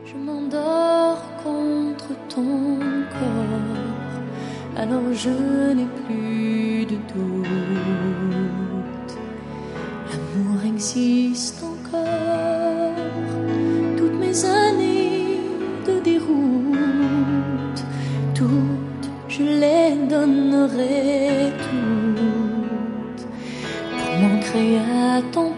Je m'endors contre ton corps, alors je n'ai plus de doute. L'amour existe encore, toutes mes années de déroute, toutes, je les donnerai toutes pour m'ancrer à ton